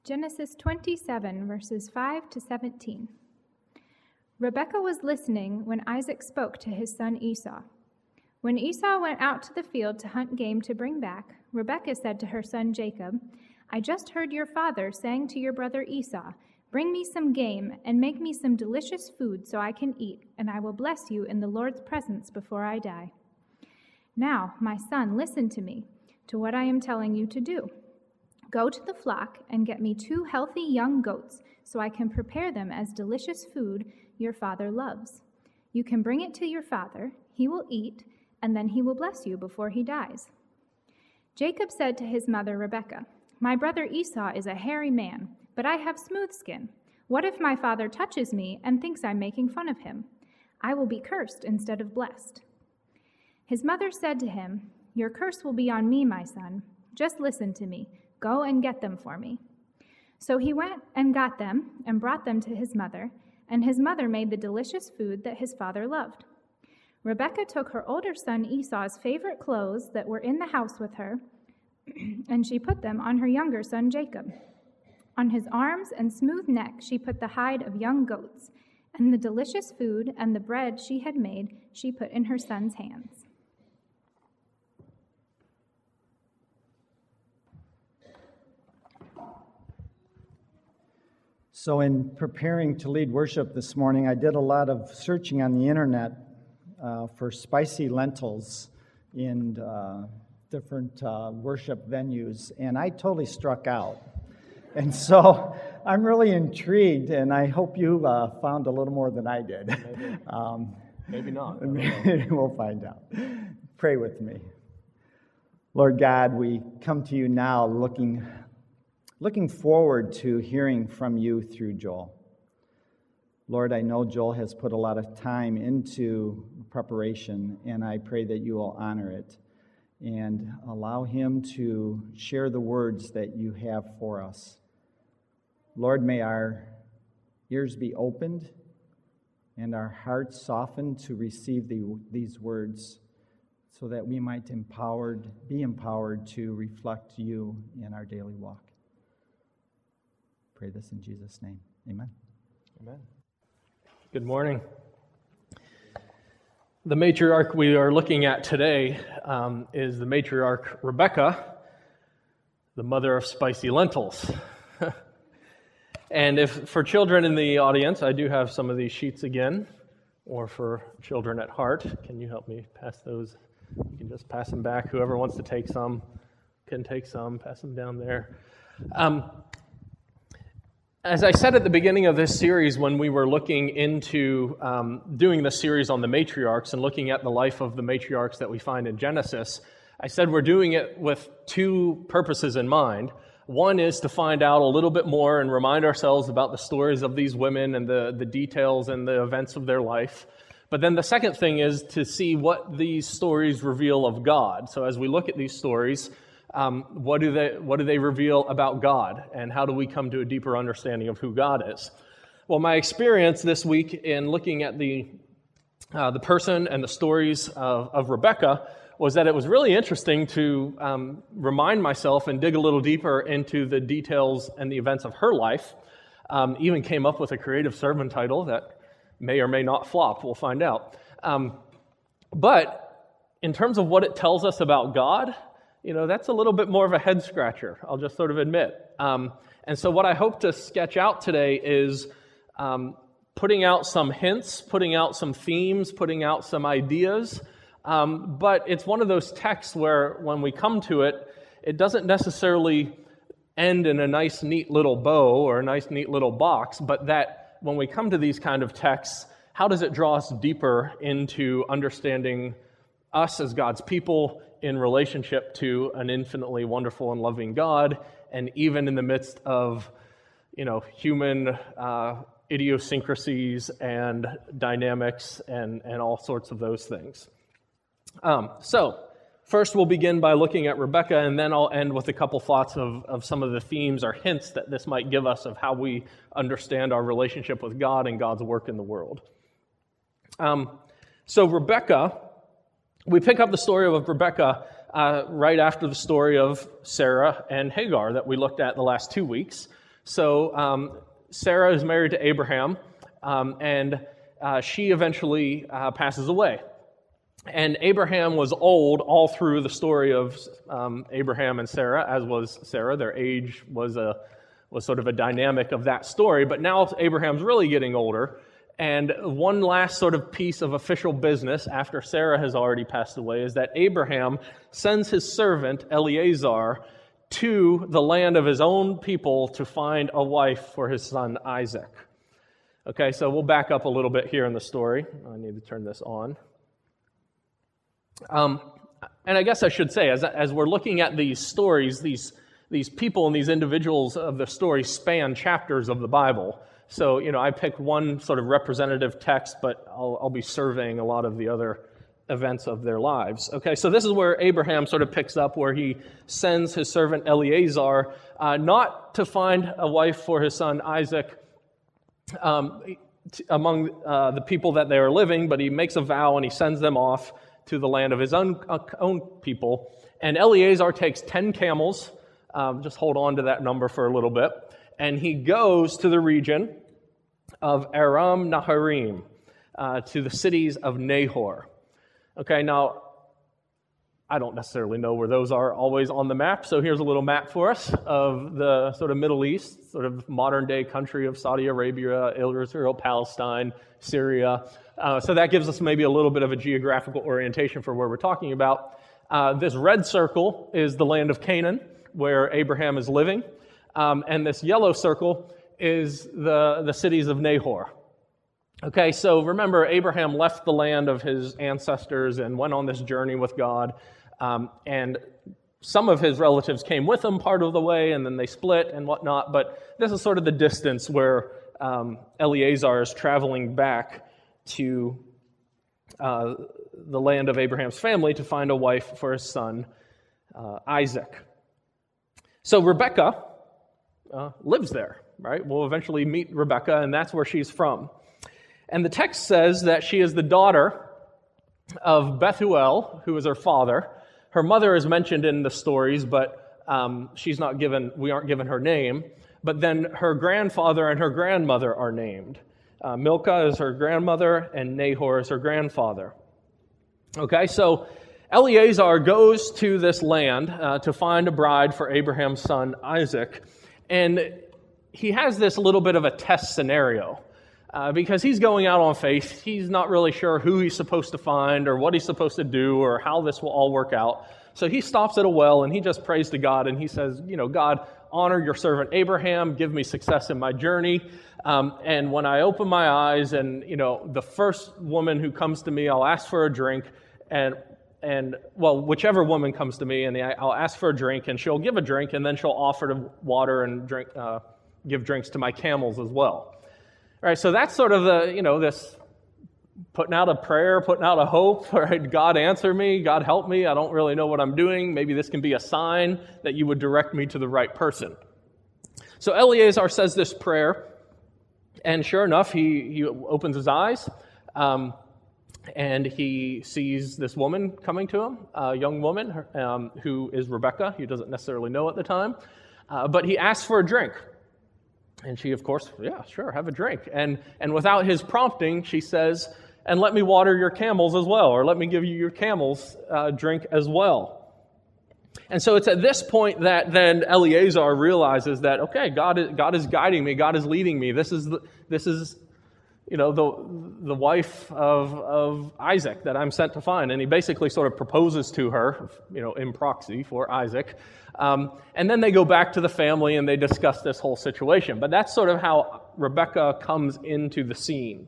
Genesis 27, verses 5 to 17. Rebekah was listening when Isaac spoke to his son Esau. When Esau went out to the field to hunt game to bring back, Rebekah said to her son Jacob, "I just heard your father saying to your brother Esau, 'Bring me some game and make me some delicious food so I can eat, and I will bless you in the Lord's presence before I die.' Now, my son, listen to me, to what I am telling you to do. Go to the flock and get me 2 healthy young goats so I can prepare them as delicious food your father loves. You can bring it to your father, he will eat, and then he will bless you before he dies." Jacob said to his mother Rebekah, "My brother Esau is a hairy man, but I have smooth skin. What if my father touches me and thinks I'm making fun of him? I will be cursed instead of blessed." His mother said to him, "Your curse will be on me, my son. Just listen to me. Go and get them for me." So he went and got them and brought them to his mother, and his mother made the delicious food that his father loved. Rebekah took her older son Esau's favorite clothes that were in the house with her, and she put them on her younger son Jacob. On his arms and smooth neck she put the hide of young goats, and the delicious food and the bread she had made she put in her son's hands. So in preparing to lead worship this morning, I did a lot of searching on the internet for spicy lentils in different worship venues, and I totally struck out. And so I'm really intrigued, and I hope you found a little more than I did. Maybe not. We'll find out. Pray with me. Lord God, we come to you now looking forward to hearing from you through Joel. Lord, I know Joel has put a lot of time into preparation, and I pray that you will honor it and allow him to share the words that you have for us. Lord, may our ears be opened and our hearts softened to receive these words so that we might be empowered to reflect you in our daily walk. Pray this in Jesus' name. Amen. Amen. Good morning. The matriarch we are looking at today is the matriarch Rebekah, the mother of spicy lentils. And if for children in the audience, I do have some of these sheets again, or for children at heart, can you help me pass those? You can just pass them back. Whoever wants to take some can take some. Pass them down there. As I said at the beginning of this series, when we were looking into doing this series on the matriarchs and looking at the life of the matriarchs that we find in Genesis, I said we're doing it with 2 purposes in mind. One is to find out a little bit more and remind ourselves about the stories of these women and the details and the events of their life. But then the second thing is to see what these stories reveal of God. So as we look at these stories, what do they reveal about God, and how do we come to a deeper understanding of who God is? Well, my experience this week in looking at the person and the stories of Rebekah was that it was really interesting to remind myself and dig a little deeper into the details and the events of her life. Even came up with a creative sermon title that may or may not flop. We'll find out. But in terms of what it tells us about God, that's a little bit more of a head scratcher, I'll just sort of admit. And so what I hope to sketch out today is putting out some hints, putting out some themes, putting out some ideas. But it's one of those texts where when we come to it, it doesn't necessarily end in a nice, neat little bow or a nice, neat little box, but that when we come to these kind of texts, how does it draw us deeper into understanding us as God's people in relationship to an infinitely wonderful and loving God, and even in the midst of, human idiosyncrasies and dynamics and all sorts of those things. So first we'll begin by looking at Rebekah, and then I'll end with a couple thoughts of some of the themes or hints that this might give us of how we understand our relationship with God and God's work in the world. So Rebekah, we pick up the story of Rebekah right after the story of Sarah and Hagar that we looked at the last 2 weeks. So Sarah is married to Abraham, and she eventually passes away. And Abraham was old all through the story of Abraham and Sarah, as was Sarah. Their age was sort of a dynamic of that story. But now Abraham's really getting older. And one last sort of piece of official business after Sarah has already passed away is that Abraham sends his servant Eliezer to the land of his own people to find a wife for his son Isaac. Okay, so we'll back up a little bit here in the story. I need to turn this on. And I guess I should say, as we're looking at these stories, these people and these individuals of the story span chapters of the Bible. So, I picked one sort of representative text, but I'll be surveying a lot of the other events of their lives. Okay, so this is where Abraham sort of picks up, where he sends his servant Eliezer not to find a wife for his son Isaac among the people that they are living, but he makes a vow and he sends them off to the land of his own people. And Eliezer takes 10 camels, just hold on to that number for a little bit, and he goes to the region of Aram Naharaim, to the cities of Nahor. Okay, now, I don't necessarily know where those are always on the map, so here's a little map for us of the sort of Middle East, sort of modern-day country of Saudi Arabia, Israel, Palestine, Syria. So that gives us maybe a little bit of a geographical orientation for where we're talking about. This red circle is the land of Canaan, where Abraham is living, and this yellow circle is the cities of Nahor. Okay, so remember, Abraham left the land of his ancestors and went on this journey with God, and some of his relatives came with him part of the way, and then they split and whatnot, but this is sort of the distance where Eliezer is traveling back to the land of Abraham's family to find a wife for his son, Isaac. So Rebekah lives there, right? We'll eventually meet Rebekah, and that's where she's from. And the text says that she is the daughter of Bethuel, who is her father. Her mother is mentioned in the stories, but we aren't given her name. But then her grandfather and her grandmother are named. Milcah is her grandmother, and Nahor is her grandfather. Okay, so Eliezer goes to this land to find a bride for Abraham's son Isaac, and he has this little bit of a test scenario. Because he's going out on faith. He's not really sure who he's supposed to find or what he's supposed to do or how this will all work out. So he stops at a well and he just prays to God and he says, God, honor your servant Abraham, give me success in my journey. And when I open my eyes and, the first woman who comes to me, I'll ask for a drink and whichever woman comes to me and I'll ask for a drink and she'll give a drink and then she'll offer to water and drink, give drinks to my camels as well. All right, so that's sort of this putting out a prayer, putting out a hope, right? God answer me, God help me, I don't really know what I'm doing. Maybe this can be a sign that you would direct me to the right person. So Eliezer says this prayer, and sure enough, he opens his eyes, and he sees this woman coming to him, a young woman who is Rebekah. He doesn't necessarily know at the time, but he asks for a drink. And she, of course, yeah, sure, have a drink. And without his prompting, she says, and let me water your camels as well, or let me give you your camels drink as well. And so it's at this point that then Eliezer realizes that, okay, God is guiding me, God is leading me. This is the wife of Isaac that I'm sent to find. And he basically sort of proposes to her, in proxy for Isaac. And then they go back to the family and they discuss this whole situation. But that's sort of how Rebekah comes into the scene.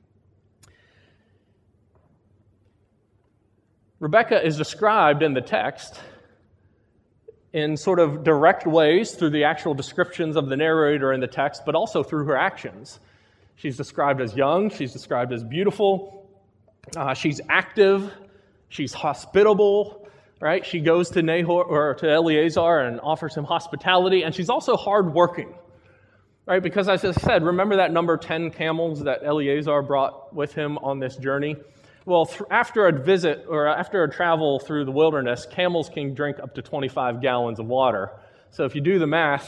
Rebekah is described in the text in sort of direct ways through the actual descriptions of the narrator in the text, but also through her actions. She's described as young, she's described as beautiful, she's active, she's hospitable, right? She goes to Nahor or to Eliezer and offers him hospitality, and she's also hardworking, right? Because as I said, remember that number 10 camels that Eliezer brought with him on this journey? Well, after a visit or after a travel through the wilderness, camels can drink up to 25 gallons of water. So if you do the math,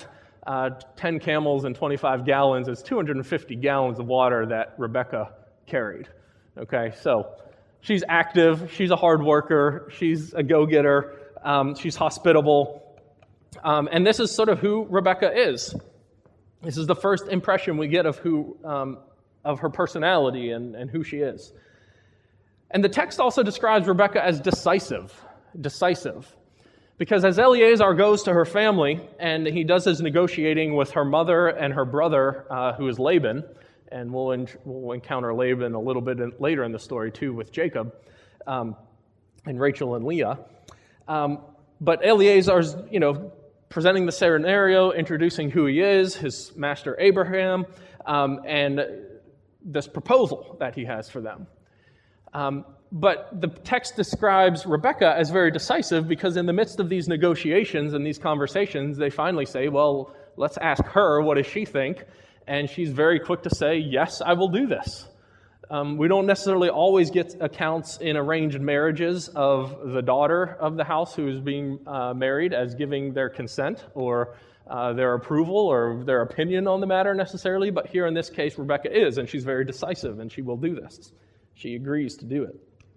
10 camels and 25 gallons is 250 gallons of water that Rebekah carried. Okay, so she's active, she's a hard worker, she's a go-getter, she's hospitable, and this is sort of who Rebekah is. This is the first impression we get of of her personality and who she is. And the text also describes Rebekah as decisive. Because as Eleazar goes to her family and he does his negotiating with her mother and her brother, who is Laban, and we'll encounter Laban a little bit later in the story too with Jacob and Rachel and Leah. But Eleazar's, presenting the scenario, introducing who he is, his master Abraham, and this proposal that he has for them. But the text describes Rebekah as very decisive because in the midst of these negotiations and these conversations, they finally say, well, let's ask her, what does she think? And she's very quick to say, yes, I will do this. We don't necessarily always get accounts in arranged marriages of the daughter of the house who is being married as giving their consent or their approval or their opinion on the matter necessarily, but here in this case, Rebekah is, and she's very decisive, and she will do this. She agrees to do it.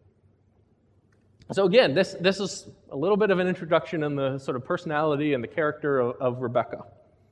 So again, this is a little bit of an introduction in the sort of personality and the character of Rebekah.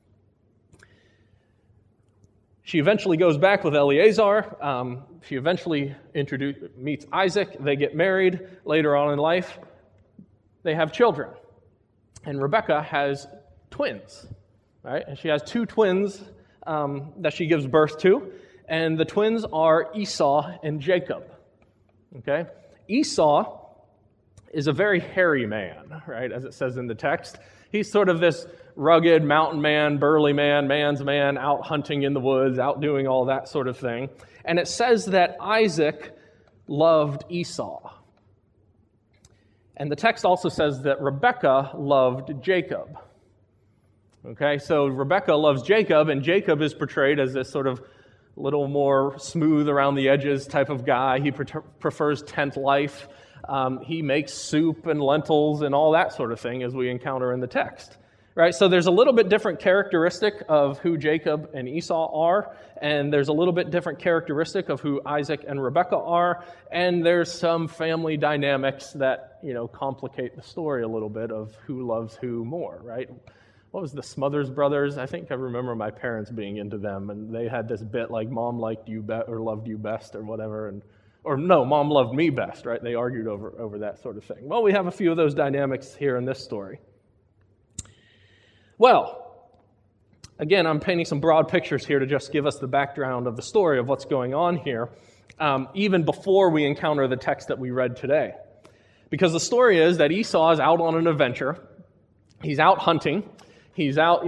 She eventually goes back with Eleazar. She eventually meets Isaac. They get married later on in life. They have children. And Rebekah has twins, right? And she has two twins that she gives birth to. And the twins are Esau and Jacob. Okay? Esau is a very hairy man, right, as it says in the text. He's sort of this rugged mountain man, burly man, man's man, out hunting in the woods, out doing all that sort of thing. And it says that Isaac loved Esau. And the text also says that Rebekah loved Jacob. Okay, so Rebekah loves Jacob, and Jacob is portrayed as this sort of little more smooth around the edges type of guy. He prefers tent life. He makes soup and lentils and all that sort of thing as we encounter in the text. Right? So there's a little bit different characteristic of who Jacob and Esau are, and there's a little bit different characteristic of who Isaac and Rebekah are, and there's some family dynamics that, complicate the story a little bit of who loves who more, right? What was the Smothers Brothers? I think I remember my parents being into them, and they had this bit like mom liked you or loved you best or whatever, or no, mom loved me best, right? They argued over that sort of thing. Well, we have a few of those dynamics here in this story. Well, again, I'm painting some broad pictures here to just give us the background of the story of what's going on here, even before we encounter the text that we read today. Because the story is that Esau is out on an adventure. He's out hunting. He's out,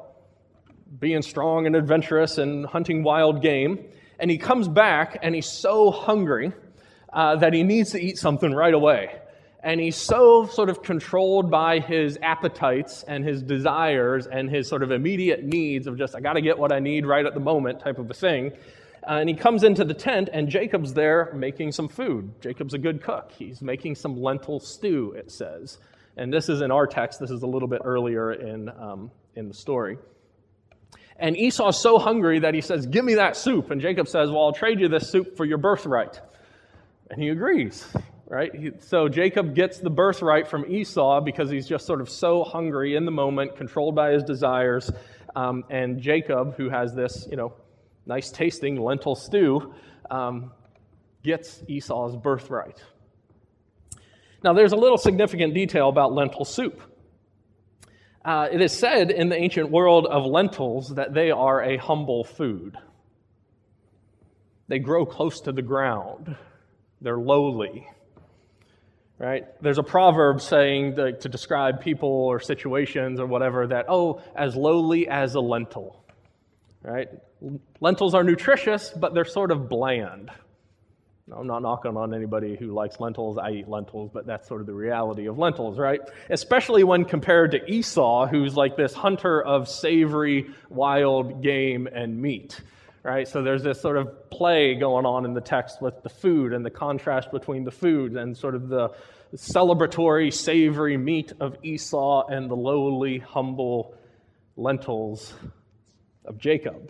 being strong and adventurous and hunting wild game. And he comes back and he's so hungry that he needs to eat something right away. And he's so sort of controlled by his appetites and his desires and his sort of immediate needs of just, I got to get what I need right at the moment type of a thing. And he comes into the tent and Jacob's there making some food. Jacob's a good cook. He's making some lentil stew, it says. And this is in our text. This is a little bit earlier in the story. And Esau's so hungry that he says, give me that soup. And Jacob says, well, I'll trade you this soup for your birthright. And he agrees. Right? So Jacob gets the birthright from Esau because he's just sort of so hungry in the moment, controlled by his desires. And Jacob, who has this, nice tasting lentil stew, gets Esau's birthright. Now, there's a little significant detail about lentil soup. It is said in the ancient world of lentils that they are a humble food. They grow close to the ground. They're lowly. Right? There's a proverb saying to describe people or situations or whatever that, as lowly as a lentil. Right? Lentils are nutritious, but they're sort of bland. Now, I'm not knocking on anybody who likes lentils. I eat lentils, but that's sort of the reality of lentils, right? Especially when compared to Esau, who's like this hunter of savory, wild game and meat. Right? So there's this sort of play going on in the text with the food and the contrast between the food and sort of the celebratory, savory meat of Esau and the lowly, humble lentils of Jacob.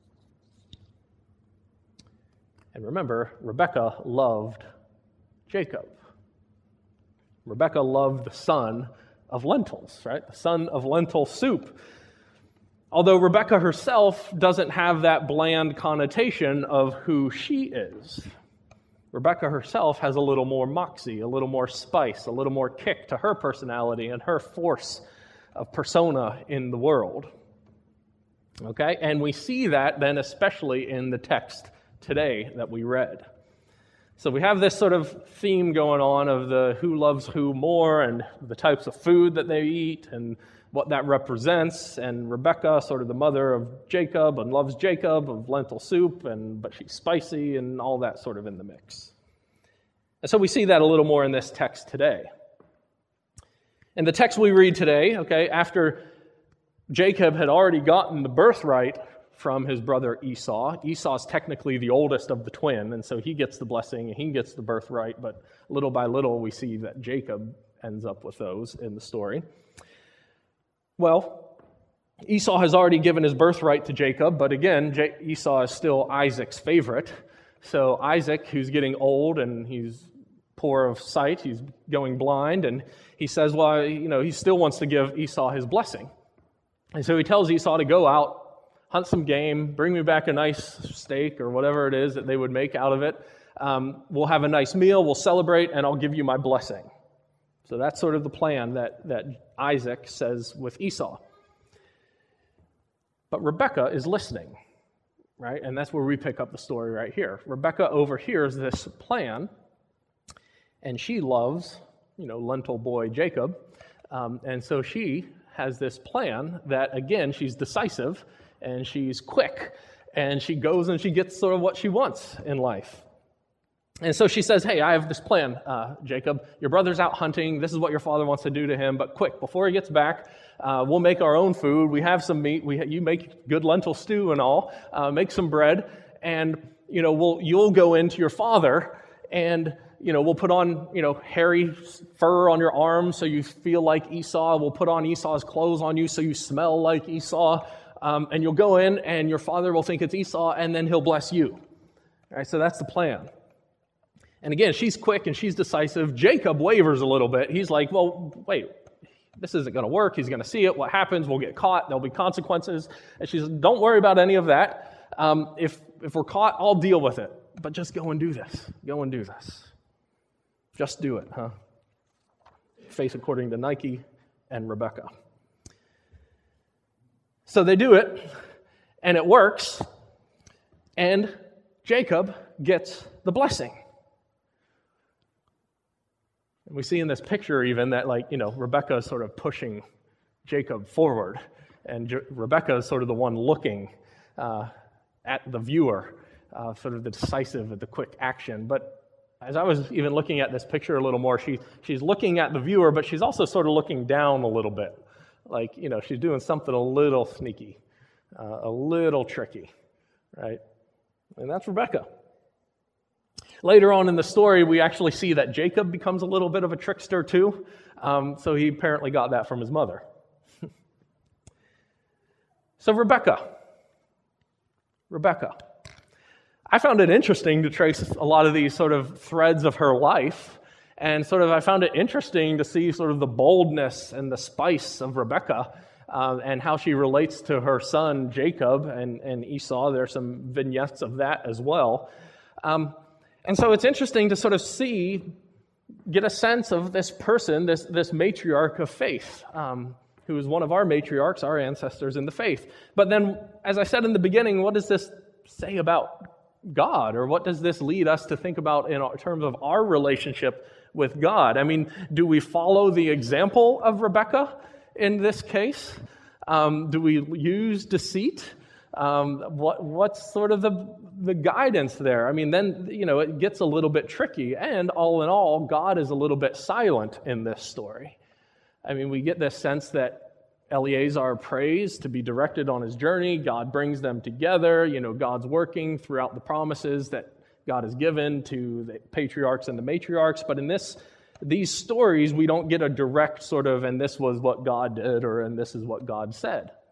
And remember, Rebekah loved Jacob. Rebekah loved the son of lentils, right? The son of lentil soup. Although Rebekah herself doesn't have that bland connotation of who she is. Rebekah herself has a little more moxie, a little more spice, a little more kick to her personality and her force of persona in the world. Okay? And we see that then especially in the text today that we read. So we have this sort of theme going on of the who loves who more and the types of food that they eat and what that represents. And Rebekah, sort of the mother of Jacob and loves Jacob of lentil soup, but she's spicy and all that sort of in the mix. And so we see that a little more in this text today. In the text we read today, okay, after Jacob had already gotten the birthright from his brother Esau. Esau's technically the oldest of the twin, and so he gets the blessing and he gets the birthright, but little by little we see that Jacob ends up with those in the story. Well, Esau has already given his birthright to Jacob, but again, Esau is still Isaac's favorite. So Isaac, who's getting old and he's poor of sight, he's going blind, and he says, well, he still wants to give Esau his blessing. And so he tells Esau to go out, hunt some game, bring me back a nice steak or whatever it is that they would make out of it. We'll have a nice meal, we'll celebrate, and I'll give you my blessing. So that's sort of the plan that Isaac says with Esau. But Rebekah is listening, right? And that's where we pick up the story right here. Rebekah overhears this plan, and she loves, lentil boy Jacob. And so she has this plan that, again, she's decisive, and she's quick, and she goes and she gets sort of what she wants in life. And so she says, hey, I have this plan, Jacob. Your brother's out hunting. This is what your father wants to do to him. But quick, before he gets back, we'll make our own food. We have some meat. You make good lentil stew and all. Make some bread. And, you'll go into your father and, we'll put on, hairy fur on your arms so you feel like Esau. We'll put on Esau's clothes on you so you smell like Esau. And you'll go in and your father will think it's Esau and then he'll bless you. All right, so that's the plan. And again, she's quick and she's decisive. Jacob wavers a little bit. He's like, well, wait, this isn't going to work. He's going to see it. What happens? We'll get caught. There'll be consequences. And she says, don't worry about any of that. If we're caught, I'll deal with it. But just go and do this. Go and do this. Just do it, huh? Faith according to Nike and Rebekah. So they do it, and it works, and Jacob gets the blessing. And we see in this picture even that, Rebekah is sort of pushing Jacob forward, and Rebekah is sort of the one looking at the viewer, sort of the decisive, the quick action. But as I was even looking at this picture a little more, she's looking at the viewer, but she's also sort of looking down a little bit. She's doing something a little sneaky, a little tricky, right? And that's Rebekah. Later on in the story, we actually see that Jacob becomes a little bit of a trickster too. So he apparently got that from his mother. So Rebekah. I found it interesting to trace a lot of these sort of threads of her life. And I found it interesting to see sort of the boldness and the spice of Rebekah and how she relates to her son Jacob and Esau. There's some vignettes of that as well. And so it's interesting to sort of get a sense of this person, this matriarch of faith, who is one of our matriarchs, our ancestors in the faith. But then, as I said in the beginning, what does this say about God? Or what does this lead us to think about in terms of our relationship with God? I mean, do we follow the example of Rebekah in this case? Do we use deceit? What's sort of the guidance there? I mean, then, it gets a little bit tricky. And all in all, God is a little bit silent in this story. I mean, we get this sense that Eleazar prays to be directed on his journey. God brings them together. God's working throughout the promises that God has given to the patriarchs and the matriarchs. But in these stories, we don't get a direct sort of, and this was what God did, and this is what God said.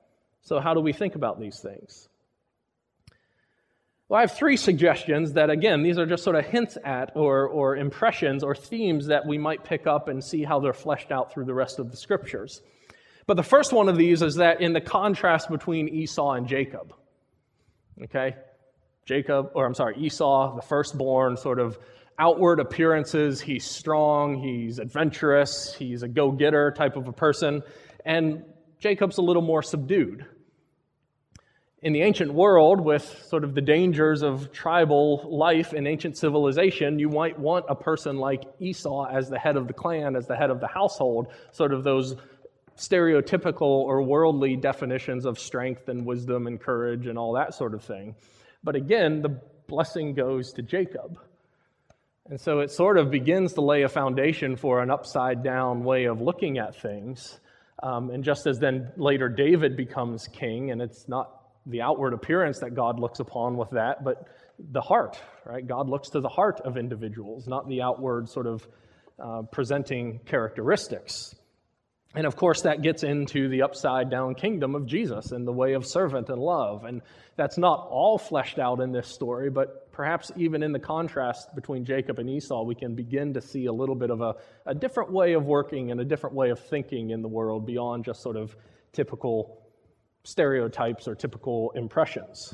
So how do we think about these things? Well, I have 3 suggestions that, again, these are just sort of hints at or impressions or themes that we might pick up and see how they're fleshed out through the rest of the Scriptures. But the first one of these is that in the contrast between Esau and Jacob. Okay? Esau, the firstborn, sort of outward appearances, he's strong, he's adventurous, he's a go-getter type of a person, and Jacob's a little more subdued. In the ancient world, with sort of the dangers of tribal life in ancient civilization, you might want a person like Esau as the head of the clan, as the head of the household, sort of those stereotypical or worldly definitions of strength and wisdom and courage and all that sort of thing. But again, the blessing goes to Jacob. And so it sort of begins to lay a foundation for an upside-down way of looking at things. And just as then later David becomes king, and it's not the outward appearance that God looks upon with that, but the heart, right? God looks to the heart of individuals, not the outward sort of presenting characteristics. And of course, that gets into the upside-down kingdom of Jesus and the way of servant and love. And that's not all fleshed out in this story, but perhaps even in the contrast between Jacob and Esau, we can begin to see a little bit of a different way of working and a different way of thinking in the world beyond just sort of typical stereotypes or typical impressions.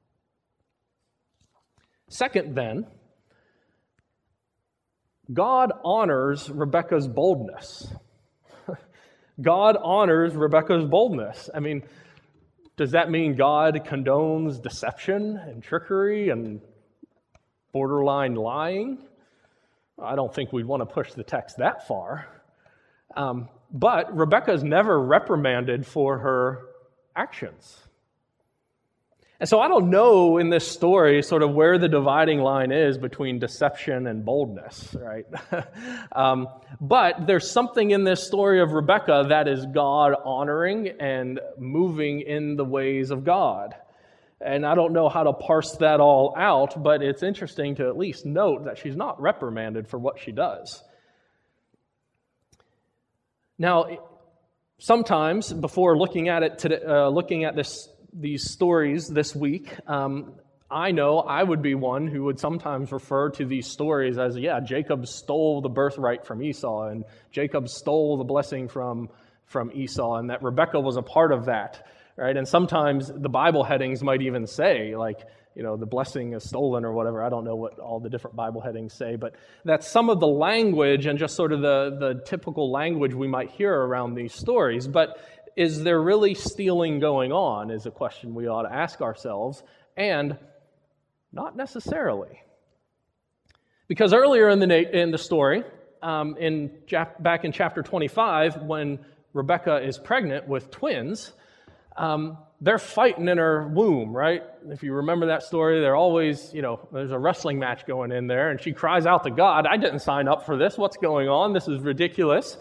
Second, then, God honors Rebekah's boldness. God honors Rebekah's boldness. I mean, does that mean God condones deception and trickery and borderline lying? I don't think we'd want to push the text that far. But Rebekah's never reprimanded for her actions. And so I don't know in this story sort of where the dividing line is between deception and boldness, right? But there's something in this story of Rebekah that is God honoring and moving in the ways of God. And I don't know how to parse that all out, but it's interesting to at least note that she's not reprimanded for what she does. Now, sometimes before looking at it today, these stories this week, I know I would be one who would sometimes refer to these stories as, Jacob stole the birthright from Esau, and Jacob stole the blessing from Esau, and that Rebekah was a part of that, right? And sometimes the Bible headings might even say, the blessing is stolen or whatever. I don't know what all the different Bible headings say, but that's some of the language and just sort of the typical language we might hear around these stories. But is there really stealing going on is a question we ought to ask ourselves, and not necessarily. Because earlier in the story, back in chapter 25, when Rebekah is pregnant with twins, they're fighting in her womb, right? If you remember that story, they're always, there's a wrestling match going in there, and she cries out to God, I didn't sign up for this. What's going on? This is ridiculous.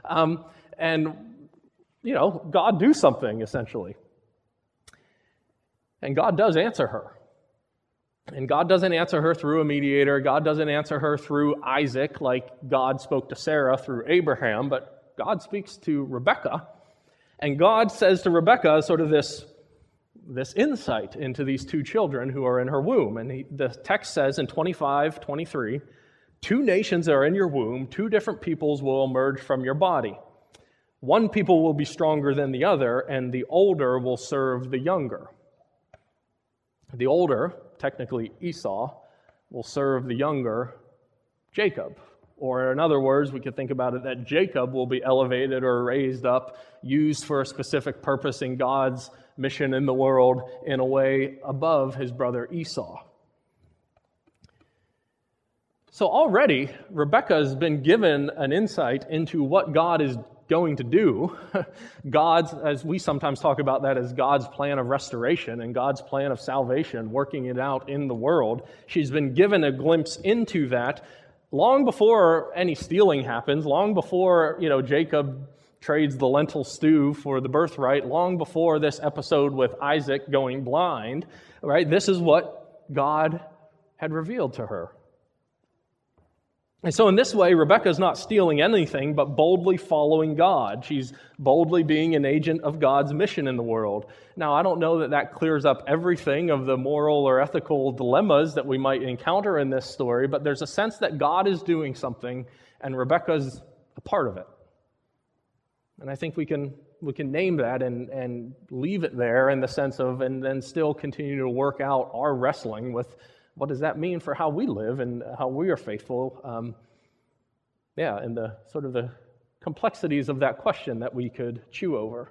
God do something, essentially. And God does answer her. And God doesn't answer her through a mediator. God doesn't answer her through Isaac like God spoke to Sarah through Abraham, but God speaks to Rebekah. And God says to Rebekah sort of this insight into these two children who are in her womb. And the text says in 25:23, 2 nations are in your womb, 2 different peoples will emerge from your body. One people will be stronger than the other, and the older will serve the younger. The older, technically Esau, will serve the younger, Jacob. Or in other words, we could think about it that Jacob will be elevated or raised up, used for a specific purpose in God's mission in the world in a way above his brother Esau. So already, Rebekah has been given an insight into what God is going to do. God's, as we sometimes talk about that as God's plan of restoration and God's plan of salvation, working it out in the world. She's been given a glimpse into that long before any stealing happens, long before, Jacob trades the lentil stew for the birthright, long before this episode with Isaac going blind, right? This is what God had revealed to her. And so in this way, Rebekah's not stealing anything, but boldly following God. She's boldly being an agent of God's mission in the world. Now, I don't know that that clears up everything of the moral or ethical dilemmas that we might encounter in this story, but there's a sense that God is doing something, and Rebekah's a part of it. And I think we can name that and leave it there in the sense of, and then still continue to work out our wrestling with what does that mean for how we live and how we are faithful? And the sort of the complexities of that question that we could chew over.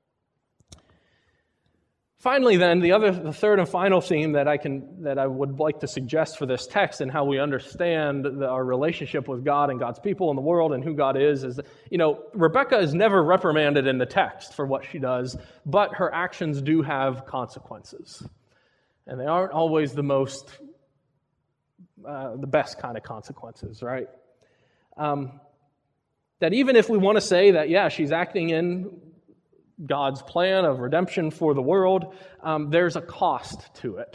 Finally, then, the third and final theme that I would like to suggest for this text and how we understand our relationship with God and God's people in the world and who God is, Rebekah is never reprimanded in the text for what she does, but her actions do have consequences. And they aren't always the best kind of consequences, right? That even if we want to say that, she's acting in God's plan of redemption for the world, there's a cost to it.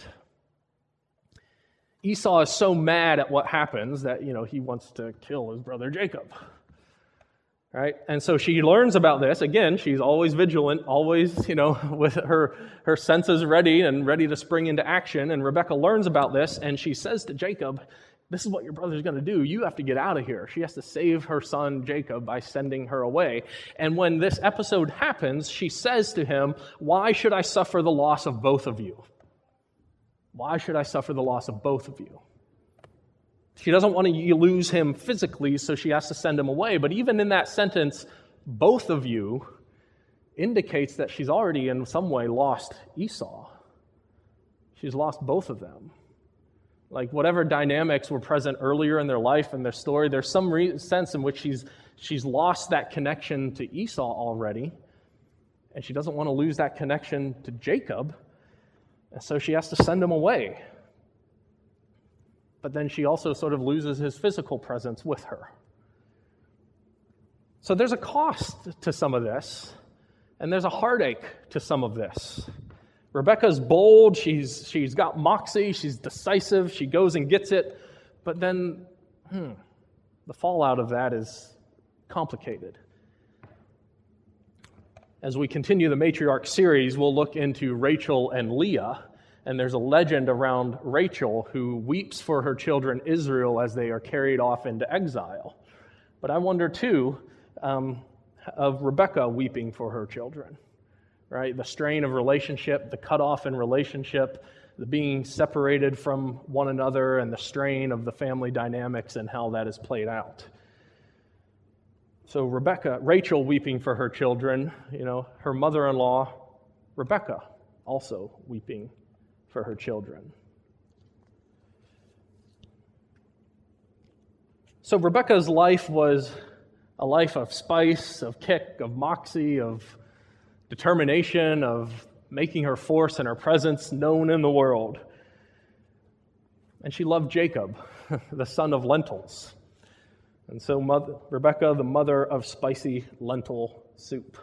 Esau is so mad at what happens that, he wants to kill his brother Jacob. Right? And so she learns about this. Again, she's always vigilant, always, with her senses ready to spring into action. And Rebekah learns about this, and she says to Jacob, this is what your brother's going to do. You have to get out of here. She has to save her son Jacob by sending her away. And when this episode happens, she says to him, why should I suffer the loss of both of you? Why should I suffer the loss of both of you? She doesn't want to lose him physically, so she has to send him away. But even in that sentence, both of you, indicates that she's already in some way lost Esau. She's lost both of them. Like whatever dynamics were present earlier in their life and their story, there's some sense in which she's lost that connection to Esau already, and she doesn't want to lose that connection to Jacob, and so she has to send him away. But then she also sort of loses his physical presence with her. So there's a cost to some of this, and there's a heartache to some of this. Rebekah's bold, she's got moxie, she's decisive, she goes and gets it, but then the fallout of that is complicated. As we continue the Matriarch series, we'll look into Rachel and Leah, and there's a legend around Rachel who weeps for her children Israel as they are carried off into exile. But I wonder too of Rebekah weeping for her children. Right? The strain of relationship, the cutoff in relationship, the being separated from one another, and the strain of the family dynamics and how that is played out. So Rachel weeping for her children, her mother-in-law, Rebekah, also weeping for her children. So Rebekah's life was a life of spice, of kick, of moxie, of determination, of making her force and her presence known in the world. And she loved Jacob, the son of lentils. And so Rebekah, the mother of spicy lentil soup.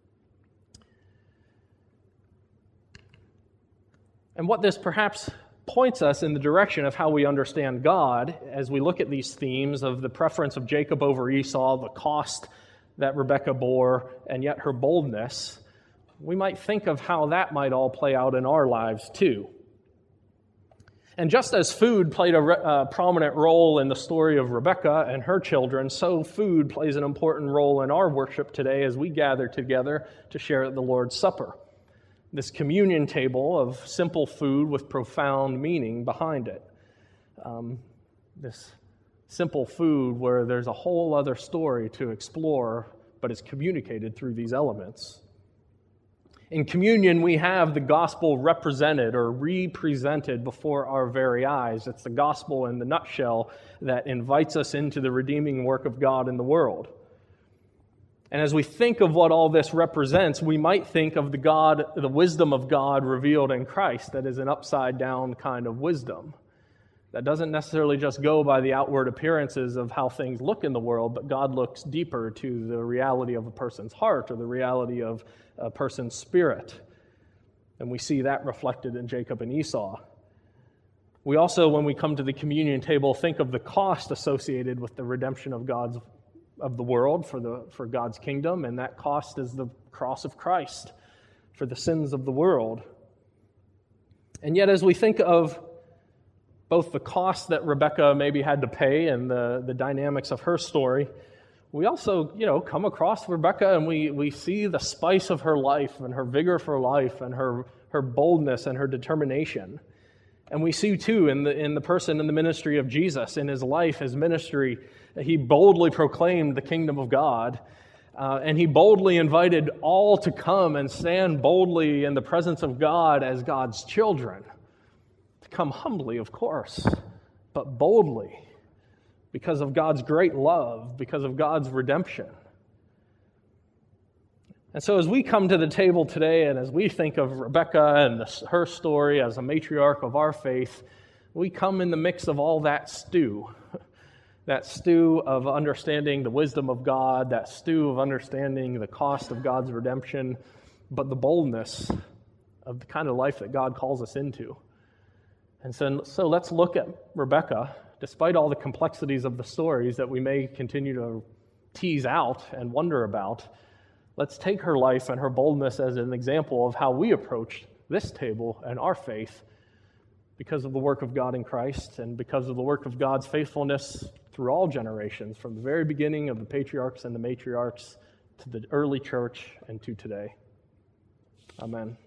And what this perhaps points us in the direction of how we understand God as we look at these themes of the preference of Jacob over Esau, the cost that Rebekah bore, and yet her boldness, we might think of how that might all play out in our lives too. And just as food played a prominent role in the story of Rebekah and her children, so food plays an important role in our worship today as we gather together to share the Lord's Supper. This communion table of simple food with profound meaning behind it. This simple food where there's a whole other story to explore, but it's communicated through these elements. In communion, we have the gospel represented or represented before our very eyes. It's the gospel in the nutshell that invites us into the redeeming work of God in the world. And as we think of what all this represents, we might think of the wisdom of God revealed in Christ, that is an upside-down kind of wisdom. That doesn't necessarily just go by the outward appearances of how things look in the world, but God looks deeper to the reality of a person's heart or the reality of a person's spirit. And we see that reflected in Jacob and Esau. We also, when we come to the communion table, think of the cost associated with the redemption of the world for God's kingdom, and that cost is the cross of Christ for the sins of the world. And yet, as we think of both the cost that Rebekah maybe had to pay and the dynamics of her story, we also, come across Rebekah and we see the spice of her life and her vigor for life and her boldness and her determination. And we see, too, in the person in the ministry of Jesus, in his life, his ministry, he boldly proclaimed the kingdom of God, and he boldly invited all to come and stand boldly in the presence of God as God's children. To come humbly, of course, but boldly, because of God's great love, because of God's redemption. And so as we come to the table today and as we think of Rebekah and her story as a matriarch of our faith, we come in the mix of all that stew of understanding the wisdom of God, that stew of understanding the cost of God's redemption, but the boldness of the kind of life that God calls us into. And so let's look at Rebekah, despite all the complexities of the stories that we may continue to tease out and wonder about. Let's take her life and her boldness as an example of how we approach this table and our faith because of the work of God in Christ and because of the work of God's faithfulness through all generations, from the very beginning of the patriarchs and the matriarchs to the early church and to today. Amen.